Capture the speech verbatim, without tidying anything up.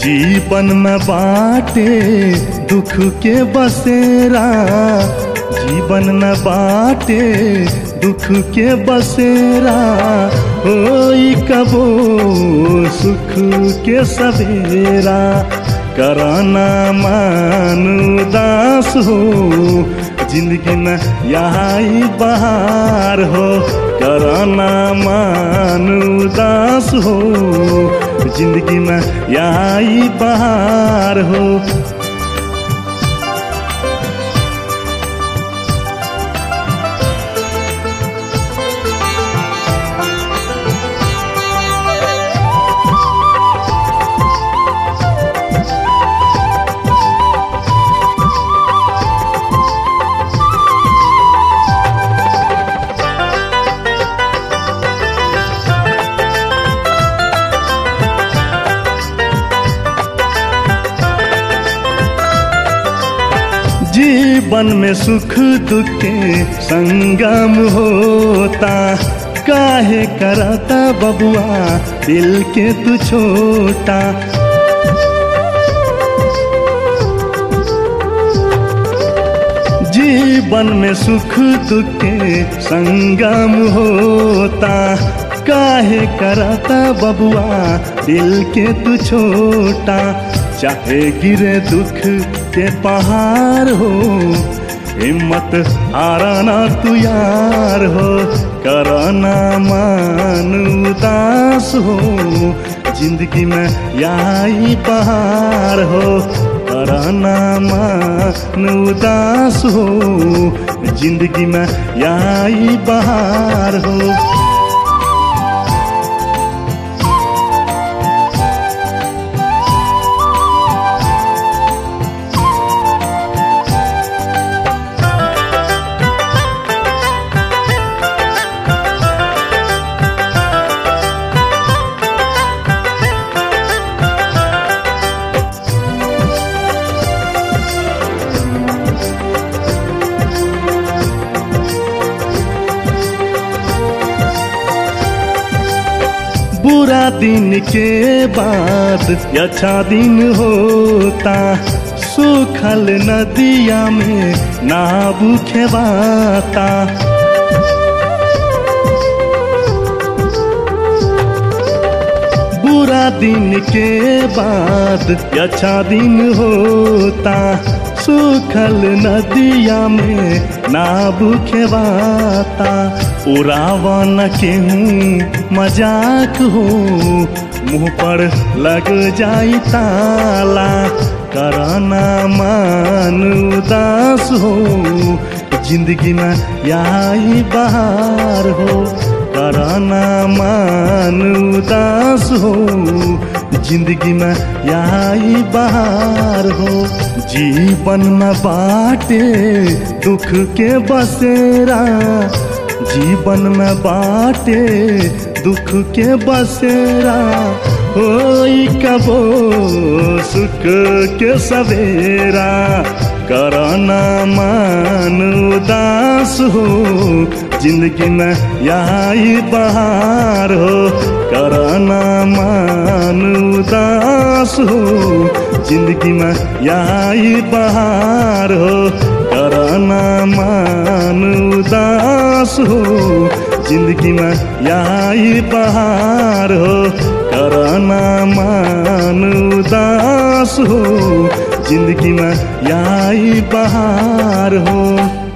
जीवन में बाटे दुख के बसेरा, जीवन में बाटे दुख के बसेरा, होई कबो सुख के सवेरा। कराना मानु दास हो, जिंदगी में यही बहार हो। कराना मानु दास हो, जिंदगी में यही बहार हो। जीवन में सुख दुख के संगम होता, काहे करता बबुआ दिल के तू छोटा। जीवन में सुख दुख के संगम होता, काहे करता बबुआ दिल के तू छोटा। चाहे गिरे दुख के पहाड़ हो, हिम्मत हारा ना तू यार हो। कराना मानु दास हो, जिंदगी में यही बहार हो। कराना मानु दास हो, जिंदगी में यही बहार हो। बुरा दिन के बाद अच्छा दिन होता, सूखल नदिया में नाव खेवाता। बुरा दिन के बाद अच्छा दिन होता, सूखल नदिया में नाव खेवाता। उड़ावन के हूँ मजाक हो, मुँह पर लग जाई ताला। कराना मानु दास हो, जिंदगी में यही बहार हो। कराना मानु दास हो, जिंदगी में यही बहार हो। जीवन में बाटे दुख के बसेरा, जीवन में बाटे दुख के बसेरा, होई कबो सुख के सवेरा। कराना मानु दास हो, जिंदगी में यही बहार हो। कराना मानु दास हो, जिंदगी में यही बहार हो। कराना मानु दास हो, जिंदगी में यही बहार हो। कराना मानु दास हो, जिंदगी में यही बहार हो।